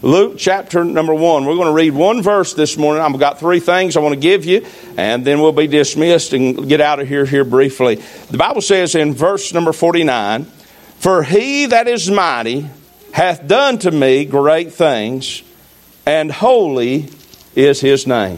Luke chapter number 1. We're going to read one verse this morning. I've got three things I want to give you, and then we'll be dismissed and get out of here briefly. The Bible says in verse number 49, "For he that is mighty hath done to me great things, and holy is his name."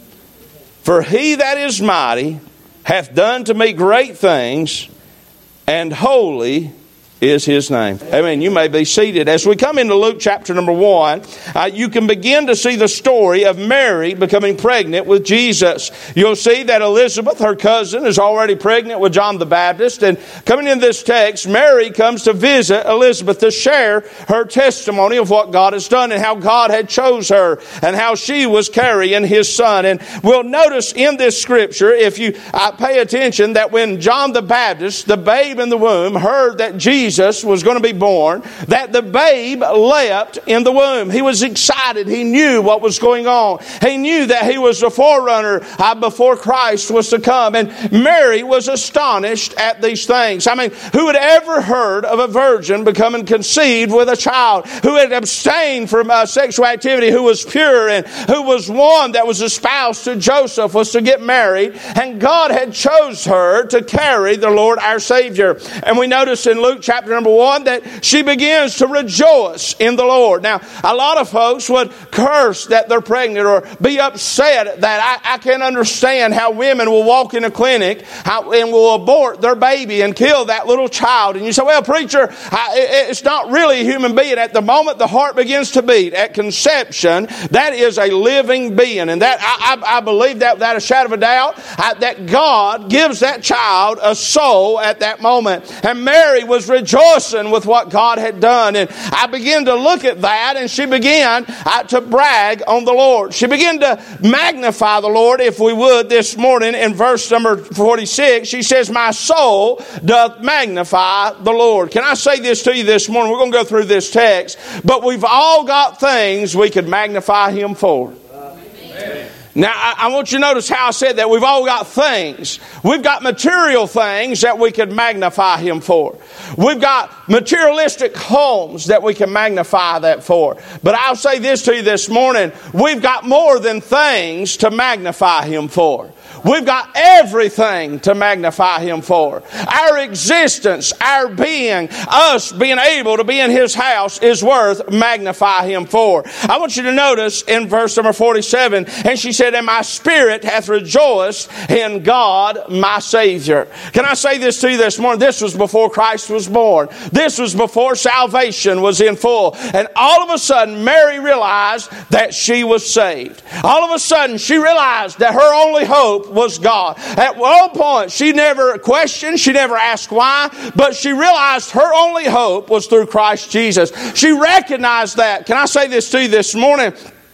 For he that is mighty hath done to me great things, and holy is his name. Amen. You may be seated. As we come into Luke chapter number 1, you can begin to see the story of Mary becoming pregnant with Jesus. You'll see that Elizabeth, her cousin, is already pregnant with John the Baptist. And coming in this text, Mary comes to visit Elizabeth to share her testimony of what God has done and how God had chose her and how she was carrying his son. And we'll notice in this scripture, if you pay attention, that when John the Baptist, the babe in the womb, heard that Jesus was going to be born, that the babe leapt in the womb. He was excited. He knew what was going on. He knew that he was the forerunner before Christ was to come. And Mary was astonished at these things. I mean, who had ever heard of a virgin becoming conceived with a child? Who had abstained from sexual activity, who was pure, and who was one that was espoused to Joseph, was to get married. And God had chose her to carry the Lord our Savior. And we notice in Luke chapter number 1 that she begins to rejoice in the Lord. Now, a lot of folks would curse that they're pregnant or be upset that I can't understand how women will walk in a clinic and will abort their baby and kill that little child. And you say, well, preacher, it's not really a human being. At the moment the heart begins to beat, at conception, that is a living being. And that I believe that without a shadow of a doubt, that God gives that child a soul at that moment. And Mary was rejoicing with what God had done. And I began to look at that, and she began to brag on the Lord. She began to magnify the Lord, if we would, this morning in verse number 46. She says, "My soul doth magnify the Lord." Can I say this to you this morning? We're going to go through this text, but we've all got things we could magnify him for. Amen. Now, I want you to notice how I said that. We've all got things. We've got material things that we could magnify him for. We've got materialistic homes that we can magnify that for. But I'll say this to you this morning. We've got more than things to magnify him for. We've got everything to magnify him for. Our existence, our being, us being able to be in his house is worth magnify him for. I want you to notice in verse number 47, and she said, "And my spirit hath rejoiced in God my Savior." Can I say this to you this morning? This was before Christ was born. This was before salvation was in full. And all of a sudden, Mary realized that she was saved. All of a sudden, she realized that her only hope was God. At one point, she never questioned, she never asked why, but she realized her only hope was through Christ Jesus. She recognized that. Can I say this to you this morning?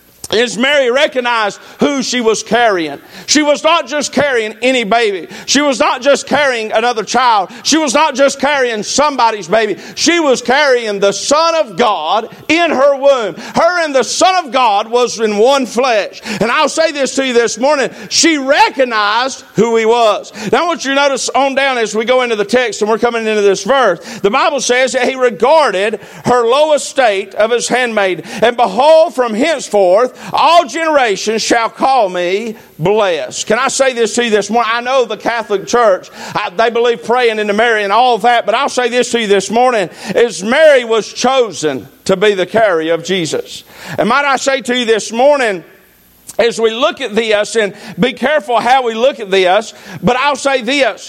Is Mary recognized who she was carrying. She was not just carrying any baby. She was not just carrying another child. She was not just carrying somebody's baby. She was carrying the Son of God in her womb. Her and the Son of God was in one flesh. And I'll say this to you this morning. She recognized who he was. Now I want you to notice on down as we go into the text and we're coming into this verse. The Bible says that he regarded her low estate of his handmaid. And behold, from henceforth, all generations shall call me blessed. Can I say this to you this morning? I know the Catholic Church, they believe praying into Mary and all of that, but I'll say this to you this morning, is Mary was chosen to be the carrier of Jesus. And might I say to you this morning, as we look at this, and be careful how we look at this, but I'll say this,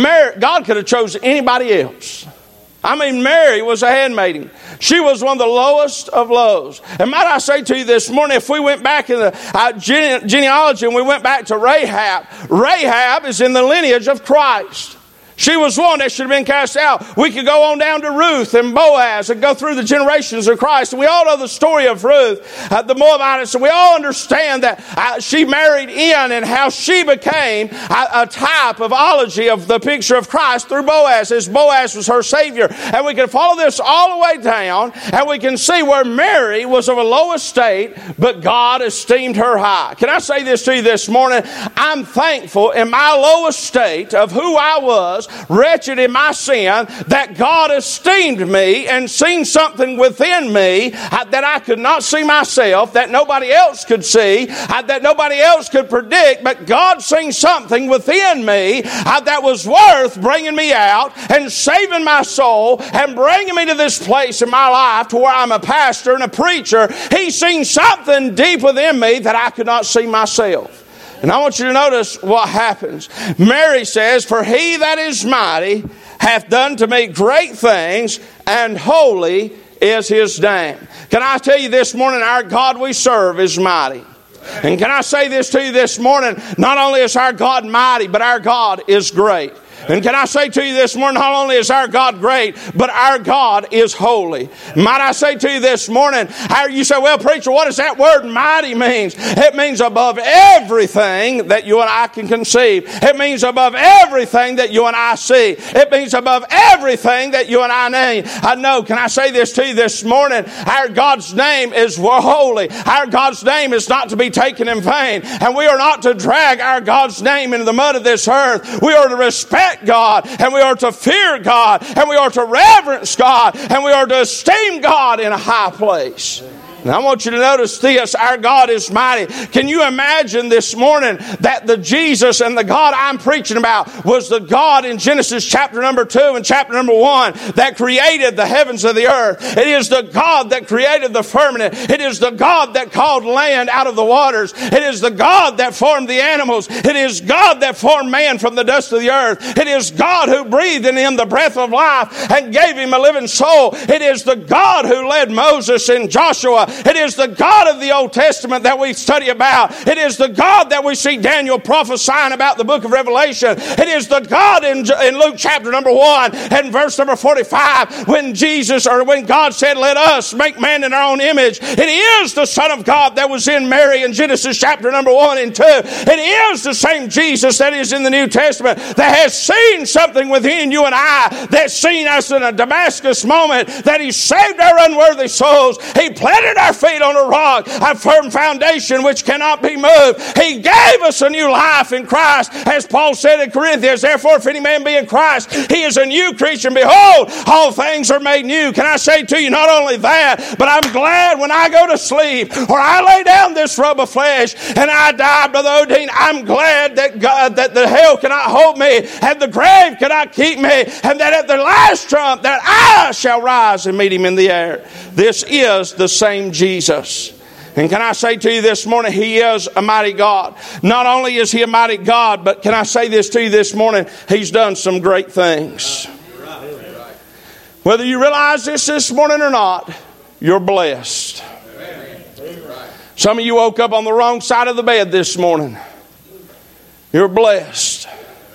God could have chosen anybody else. I mean, Mary was a handmaiden. She was one of the lowest of lows. And might I say to you this morning, if we went back in the genealogy and we went back to Rahab, Rahab is in the lineage of Christ. She was one that should have been cast out. We could go on down to Ruth and Boaz and go through the generations of Christ. And we all know the story of Ruth, the Moabitess. And we all understand that she married in and how she became a typology of the picture of Christ through Boaz, as Boaz was her Savior. And we can follow this all the way down, and we can see where Mary was of a low estate, but God esteemed her high. Can I say this to you this morning? I'm thankful in my low estate of who I was, was, wretched in my sin, that God esteemed me and seen something within me that I could not see myself, that nobody else could see, that nobody else could predict, but God seen something within me that was worth bringing me out and saving my soul and bringing me to this place in my life to where I'm a pastor and a preacher. He's seen something deep within me that I could not see myself. And I want you to notice what happens. Mary says, "For he that is mighty hath done to me great things, and holy is his name." Can I tell you this morning, our God we serve is mighty. And can I say this to you this morning, not only is our God mighty, but our God is great. And can I say to you this morning, not only is our God great, but our God is holy. Might I say to you this morning, you say, "Well, preacher, what does that word mighty mean?" It means above everything that you and I can conceive. It means above everything that you and I see. It means above everything that you and I know. Can I say this to you this morning? Our God's name is holy. Our God's name is not to be taken in vain. And we are not to drag our God's name into the mud of this earth. We are to respect God, and we are to fear God, and we are to reverence God, and we are to esteem God in a high place. And I want you to notice this, our God is mighty. Can you imagine this morning that the Jesus and the God I'm preaching about was the God in Genesis chapter number 2 and chapter number 1 that created the heavens and the earth. It is the God that created the firmament. It is the God that called land out of the waters. It is the God that formed the animals. It is God that formed man from the dust of the earth. It is God who breathed in him the breath of life and gave him a living soul. It is the God who led Moses and Joshua. It is the God of the Old Testament that we study about. It is the God that we see Daniel prophesying about the book of Revelation. It is the God in Luke chapter number 1 and verse number 45 when God said, "Let us make man in our own image." It is the Son of God that was in Mary in Genesis chapter number 1 and 2. It is the same Jesus that is in the New Testament that has seen something within you and I, that's seen us in a Damascus moment, that he saved our unworthy souls. He planted our feet on a rock, a firm foundation which cannot be moved. He gave us a new life in Christ, as Paul said in Corinthians. "Therefore, if any man be in Christ, he is a new creature. And behold, all things are made new." Can I say to you, not only that, but I'm glad when I go to sleep or I lay down this robe of flesh and I die, Brother Odine, I'm glad that God, that the hell cannot hold me and the grave cannot keep me, and that at the last trump that I shall rise and meet him in the air. This is the same Jesus. And can I say to you this morning, he is a mighty God. Not only is he a mighty God, but can I say this to you this morning, he's done some great things. Whether you realize this morning or not, you're blessed. Some of you woke up on the wrong side of the bed this morning. You're blessed.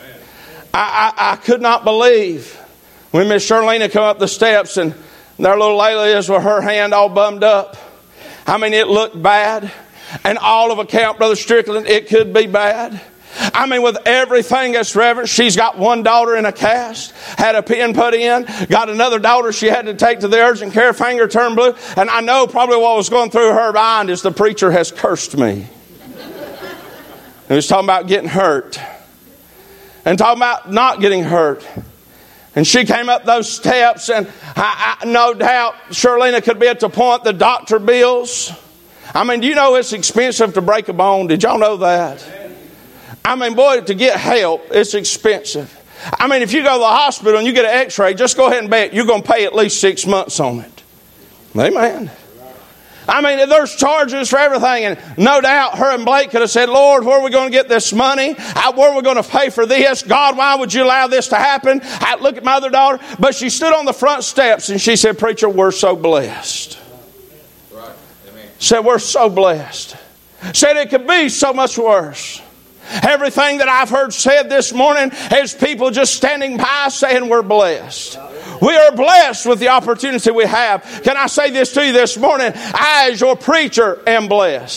I could not believe when Miss Charlene come up the steps and there little Layla is with her hand all bummed up. I mean, it looked bad. And all of account, Brother Strickland, it could be bad. I mean, with everything that's reverent, she's got one daughter in a cast, had a pin put in, got another daughter she had to take to the urgent care, finger turned blue. And I know probably what was going through her mind is the preacher has cursed me. He was talking about getting hurt and talking about not getting hurt. And she came up those steps, and I no doubt Charlene could be at the point, the doctor bills. I mean, do you know it's expensive to break a bone? Did y'all know that? I mean, boy, to get help, it's expensive. I mean, if you go to the hospital and you get an x-ray, just go ahead and bet you're going to pay at least 6 months on it. Amen. I mean, there's charges for everything. And no doubt her and Blake could have said, "Lord, where are we going to get this money? Where are we going to pay for this? God, why would you allow this to happen?" I look at my other daughter. But she stood on the front steps and she said, "Preacher, we're so blessed." Right. Amen. Said, "We're so blessed." Said it could be so much worse. Everything that I've heard said this morning is people just standing by saying we're blessed. We are blessed with the opportunity we have. Can I say this to you this morning? I, as your preacher, am blessed.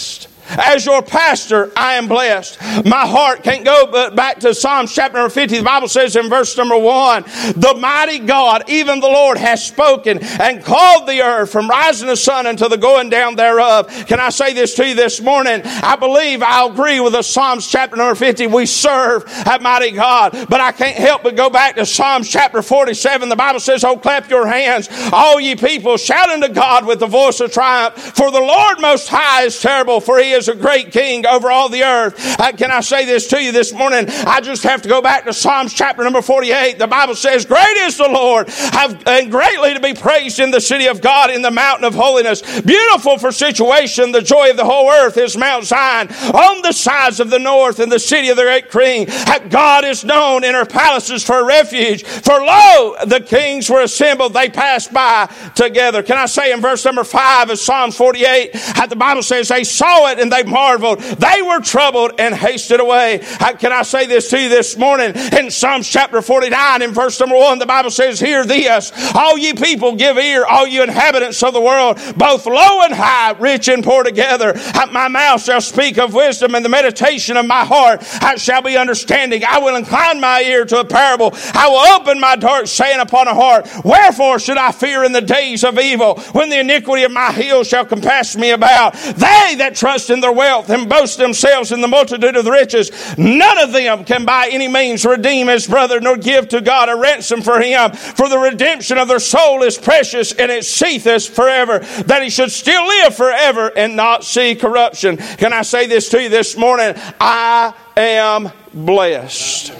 As your pastor, I am blessed. My heart can't go but back to Psalms chapter number 50. The Bible says in verse number 1, the mighty God, even the Lord, has spoken and called the earth from rising the sun until the going down thereof. Can I say this to you this morning? I believe I'll agree with the Psalms chapter number 50. We serve a mighty God. But I can't help but go back to Psalms chapter 47. The Bible says, oh, clap your hands, all ye people, shout unto God with the voice of triumph. For the Lord Most High is terrible, for He is a great King over all the earth. Can I say this to you this morning? I just have to go back to Psalms chapter number 48. The Bible says, great is the Lord, and greatly to be praised in the city of God, in the mountain of holiness. Beautiful for situation, the joy of the whole earth is Mount Zion, on the sides of the north, and the city of the great King. God is known in her palaces for a refuge. For lo, the kings were assembled, they passed by together. Can I say in verse number 5 of Psalms 48, the Bible says they saw it and they marveled. They were troubled and hasted away. Can I say this to you this morning? In Psalms chapter 49 in verse number 1, the Bible says, hear this, all ye people, give ear, all you inhabitants of the world, both low and high, rich and poor together. My mouth shall speak of wisdom, and the meditation of my heart shall be understanding. I will incline my ear to a parable. I will open my dark saying upon a heart. Wherefore should I fear in the days of evil, when the iniquity of my heel shall compass me about? They that trust in their wealth and boast themselves in the multitude of the riches, none of them can by any means redeem his brother, nor give to God a ransom for him. For the redemption of their soul is precious, and it ceaseth forever, that he should still live forever and not see corruption. Can I say this to you this morning? I am blessed.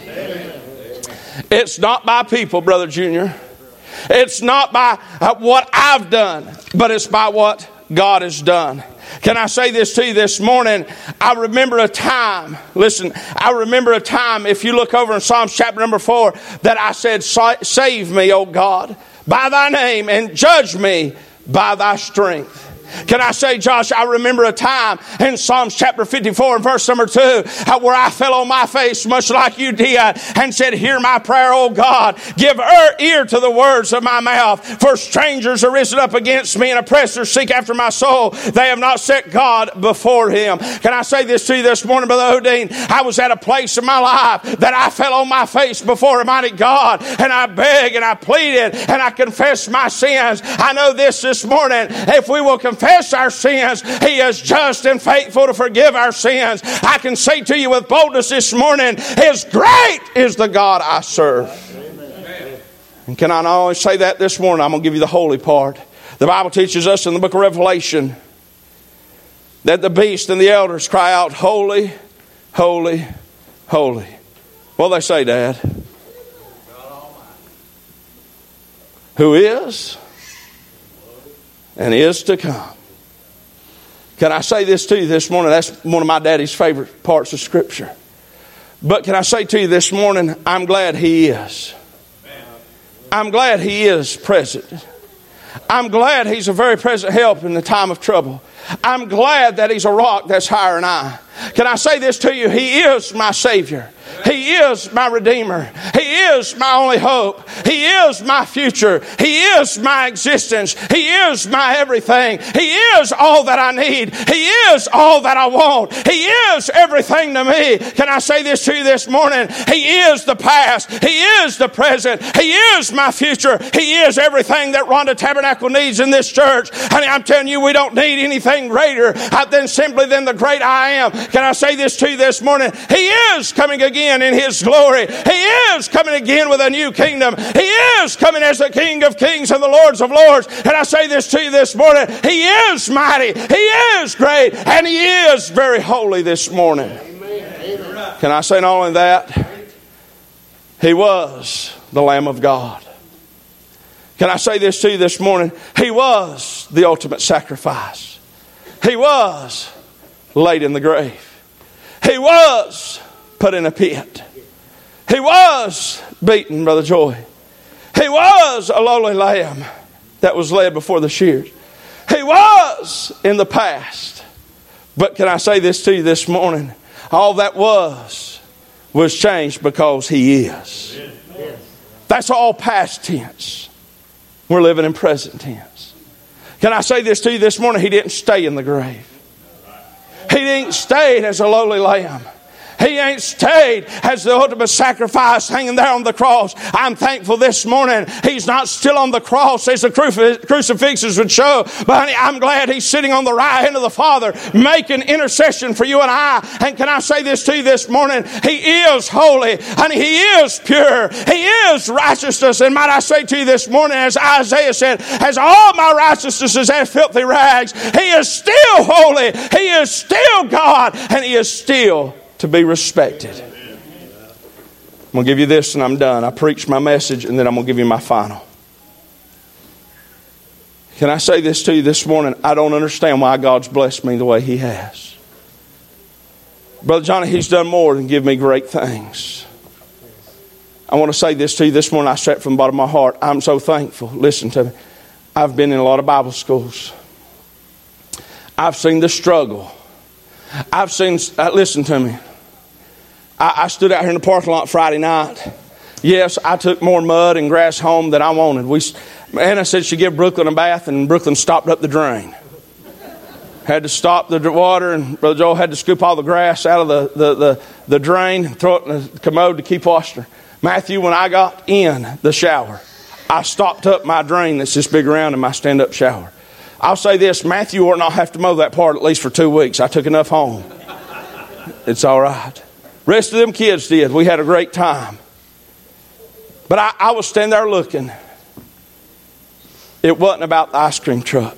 It's not by people, Brother Junior. It's not by what I've done, but it's by what God has done. Can I say this to you this morning? I remember a time, listen, I remember a time, if you look over in Psalms chapter number 4, that I said, save me, O God, by thy name, and judge me by thy strength. Can I say, Josh, I remember a time in Psalms chapter 54 and verse number 2 where I fell on my face much like you did and said, hear my prayer, O God. Give ear to the words of my mouth. For strangers are risen up against me, and oppressors seek after my soul. They have not set God before him. Can I say this to you this morning, Brother Odine? I was at a place in my life that I fell on my face before Almighty God, and I begged and I pleaded and I confessed my sins. I know this morning, if we will confess our sins, He is just and faithful to forgive our sins. I can say to you with boldness this morning, His great is the God I serve. Amen. And can I not only say that this morning, I'm going to give you the holy part. The Bible teaches us in the book of Revelation that the beast and the elders cry out, holy, holy, holy. What do they say, Dad? Who is and is to come. Can I say this to you this morning? That's one of my daddy's favorite parts of Scripture. But can I say to you this morning, I'm glad He is. I'm glad He is present. I'm glad He's a very present help in the time of trouble. I'm glad that He's a rock that's higher than I. Can I say this to you? He is my Savior. He is my Redeemer. He is my only hope. He is my future. He is my existence. He is my everything. He is all that I need. He is all that I want. He is everything to me. Can I say this to you this morning? He is the past. He is the present. He is my future. He is everything that Rhonda Tabernacle needs in this church. Honey, I'm telling you, we don't need anything greater than simply than the great I am. Can I say this to you this morning? He is coming again in His glory. He is coming again with a new kingdom. He is coming as the King of kings and the Lords of lords. And I say this to you this morning. He is mighty. He is great. And He is very holy this morning. Amen. Can I say not only that? He was the Lamb of God. Can I say this to you this morning? He was the ultimate sacrifice. He was laid in the grave. He was put in a pit. He was beaten, Brother Joy. He was a lowly lamb that was led before the shears. He was in the past. But can I say this to you this morning? All that was changed because He is. That's all past tense. We're living in present tense. Can I say this to you this morning? He didn't stay in the grave. He ain't stayed as a lowly lamb. He ain't stayed as the ultimate sacrifice hanging there on the cross. I'm thankful this morning He's not still on the cross as the crucifixes would show. But honey, I'm glad He's sitting on the right hand of the Father making intercession for you and I. And can I say this to you this morning? He is holy. Honey, He is pure. He is righteousness. And might I say to you this morning, as Isaiah said, as all my righteousness is as filthy rags, He is still holy. He is still God. And He is still to be respected. I'm going to give you this and I'm done. I preached my message and then I'm going to give you my final. Can I say this to you this morning? I don't understand why God's blessed me the way He has. Brother Johnny, He's done more than give me great things. I want to say this to you this morning. I say it from the bottom of my heart. I'm so thankful. Listen to me. I've been in a lot of Bible schools. I've seen the struggle. I've seen, listen to me. I stood out here in the parking lot Friday night. Yes, I took more mud and grass home than I wanted. Anna said she'd give Brooklyn a bath, and Brooklyn stopped up the drain. Had to stop the water, and Brother Joel had to scoop all the grass out of the drain and throw it in the commode to keep washing her. Matthew, when I got in the shower, I stopped up my drain that's this big around in my stand-up shower. I'll say this, Matthew ought not have to mow that part at least for 2 weeks. I took enough home. It's all right. Rest of them kids did. We had a great time. But I was standing there looking. It wasn't about the ice cream truck.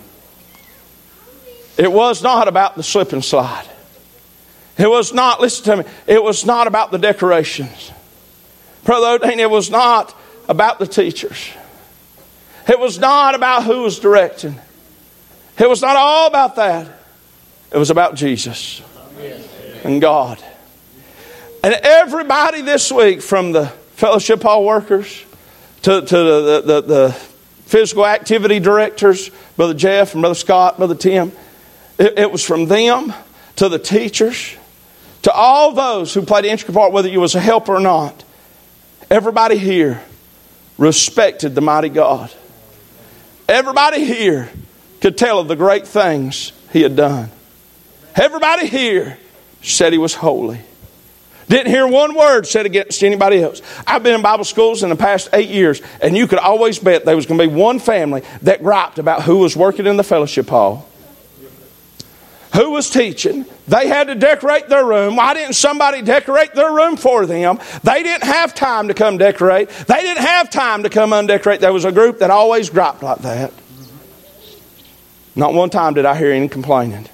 It was not about the slip and slide. It was not, listen to me, it was not about the decorations. Brother Odane, it was not about the teachers. It was not about who was directing. It was not all about that. It was about Jesus and God. And everybody this week, from the fellowship hall workers to the physical activity directors, Brother Jeff and Brother Scott, Brother Tim, it was from them to the teachers, to all those who played an intricate part, whether you was a helper or not. Everybody here respected the mighty God. Everybody here could tell of the great things He had done. Everybody here said He was holy. Didn't hear one word said against anybody else. I've been in Bible schools in the past 8 years, and you could always bet there was going to be one family that griped about who was working in the fellowship hall, who was teaching. They had to decorate their room. Why didn't somebody decorate their room for them? They didn't have time to come decorate. They didn't have time to come undecorate. There was a group that always griped like that. Not one time did I hear any complaining.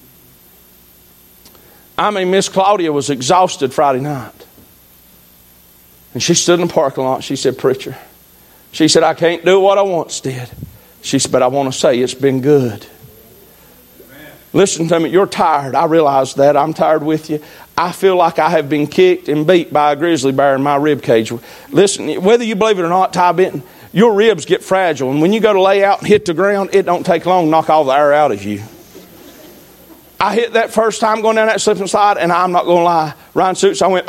I mean, Miss Claudia was exhausted Friday night. And she stood in the parking lot. She said, "Preacher," she said, "I can't do what I once did." She said, "But I want to say it's been good." Amen. Listen to me, you're tired. I realize that. I'm tired with you. I feel like I have been kicked and beat by a grizzly bear in my rib cage. Listen, whether you believe it or not, Ty Benton, your ribs get fragile. And when you go to lay out and hit the ground, it don't take long to knock all the air out of you. I hit that first time going down that slip and slide, and I'm not going to lie. Ryan Suits, I went,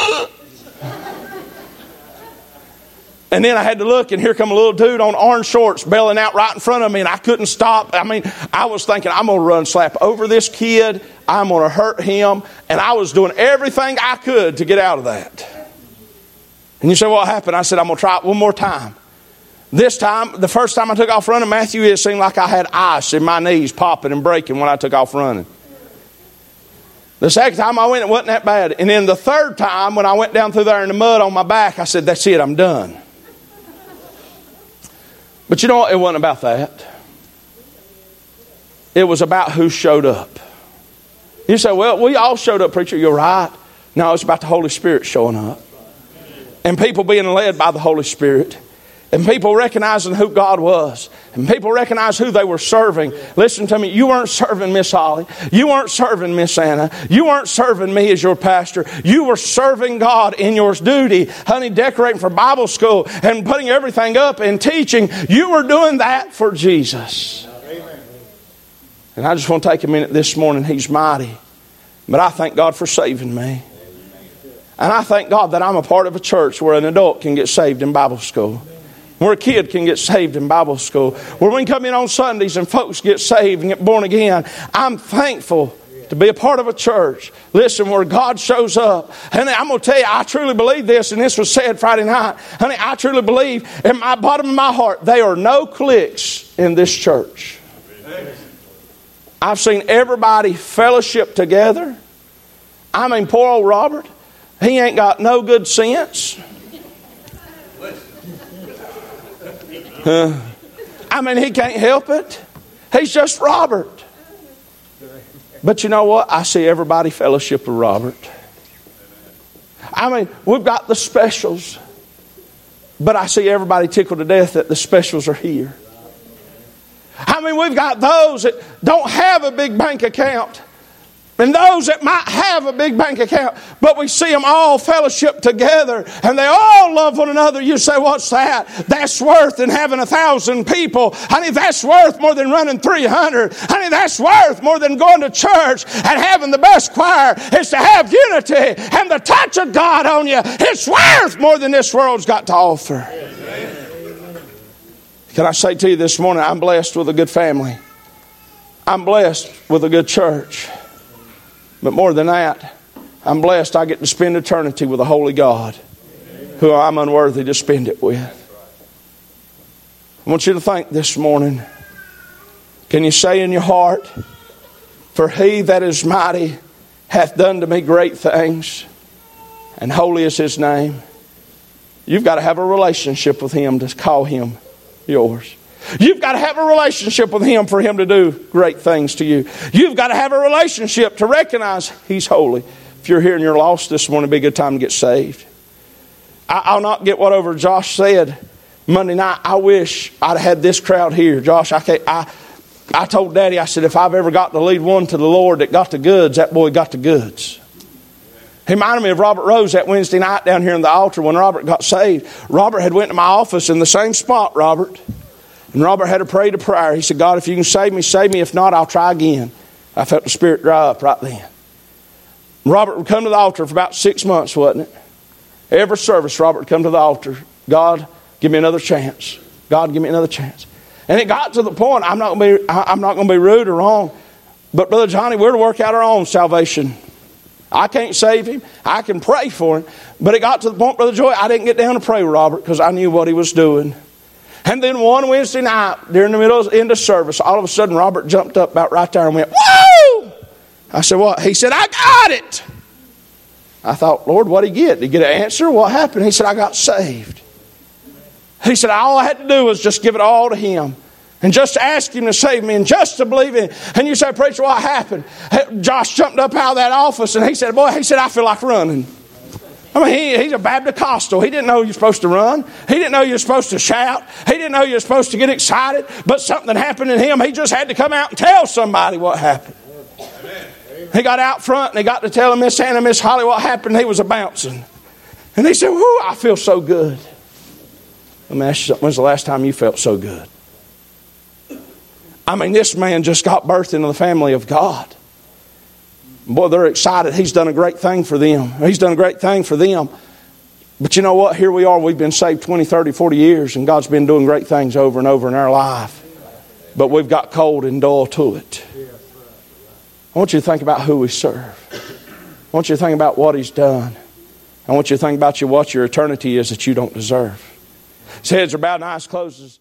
and then I had to look, and here come a little dude on orange shorts bailing out right in front of me, and I couldn't stop. I mean, I was thinking, I'm going to run slap over this kid. I'm going to hurt him. And I was doing everything I could to get out of that. And you say, what happened? I said, I'm going to try it one more time. This time, the first time I took off running, Matthew, it seemed like I had ice in my knees popping and breaking when I took off running. The second time I went, it wasn't that bad. And then the third time, when I went down through there in the mud on my back, I said, that's it, I'm done. But you know what? It wasn't about that. It was about who showed up. You say, well, we all showed up, preacher. You're right. No, it's about the Holy Spirit showing up. And people being led by the Holy Spirit. And people recognizing who God was. And people recognize who they were serving. Listen to me. You weren't serving Miss Holly. You weren't serving Miss Anna. You weren't serving me as your pastor. You were serving God in your duty. Honey, decorating for Bible school and putting everything up and teaching. You were doing that for Jesus. Amen. And I just want to take a minute this morning. He's mighty. But I thank God for saving me. And I thank God that I'm a part of a church where an adult can get saved in Bible school. Where a kid can get saved in Bible school. Where we can come in on Sundays and folks get saved and get born again. I'm thankful to be a part of a church, listen, where God shows up. Honey, I'm going to tell you, I truly believe this, and this was said Friday night. Honey, I truly believe in my bottom of my heart, there are no cliques in this church. I've seen everybody fellowship together. I mean, poor old Robert, he ain't got no good sense. I mean, he can't help it. He's just Robert. But you know what? I see everybody fellowship with Robert. I mean, we've got the specials. But I see everybody tickled to death that the specials are here. I mean, we've got those that don't have a big bank account. And those that might have a big bank account, but we see them all fellowship together and they all love one another. You say, what's that? That's worth than having 1,000 people. Honey, that's worth more than running 300. Honey, that's worth more than going to church and having the best choir. It's to have unity and the touch of God on you. It's worth more than this world's got to offer. Can I say to you this morning, I'm blessed with a good family. I'm blessed with a good church. But more than that, I'm blessed I get to spend eternity with a holy God who I'm unworthy to spend it with. I want you to think this morning. Can you say in your heart, for he that is mighty hath done to me great things, and holy is his name. You've got to have a relationship with him to call him yours. You've got to have a relationship with him for him to do great things to you. You've got to have a relationship to recognize he's holy. If you're here and you're lost this morning, it'd be a good time to get saved. I'll not get whatever Josh said Monday night. I wish I'd had this crowd here. Josh, I told Daddy, I said, if I've ever got to lead one to the Lord that got the goods, that boy got the goods. He reminded me of Robert Rose that Wednesday night down here in the altar when Robert got saved. Robert had went to my office in the same spot, Robert. And Robert had to pray the prayer. He said, God, if you can save me, save me. If not, I'll try again. I felt the Spirit dry up right then. Robert would come to the altar for about 6 months, wasn't it? Every service, Robert would come to the altar. God, give me another chance. God, give me another chance. And it got to the point, I'm not going to be rude or wrong, but Brother Johnny, we're to work out our own salvation. I can't save him. I can pray for him. But it got to the point, Brother Joy, I didn't get down to pray with Robert because I knew what he was doing. And then one Wednesday night, during the end of service, all of a sudden Robert jumped up about right there and went, whoa! I said, what? He said, I got it. I thought, Lord, what'd he get? Did he get an answer? What happened? He said, I got saved. He said, all I had to do was just give it all to him. And just to ask him to save me and just to believe in it. And you say, preacher, what happened? Josh jumped up out of that office and he said, I feel like running. I mean, he's a Baptist Costal. He didn't know you're supposed to run. He didn't know you're supposed to shout. He didn't know you're supposed to get excited. But something happened to him. He just had to come out and tell somebody what happened. Amen. He got out front and he got to telling Miss Hannah, Miss Holly what happened. He was a-bouncing. And he said, whoo, I feel so good. Let me ask you something. When's the last time you felt so good? I mean, this man just got birthed into the family of God. Boy, they're excited. He's done a great thing for them. He's done a great thing for them. But you know what? Here we are. We've been saved 20, 30, 40 years, and God's been doing great things over and over in our life. But we've got cold and dull to it. I want you to think about who we serve. I want you to think about what he's done. I want you to think about what your eternity is that you don't deserve. His heads are bowed and eyes closed.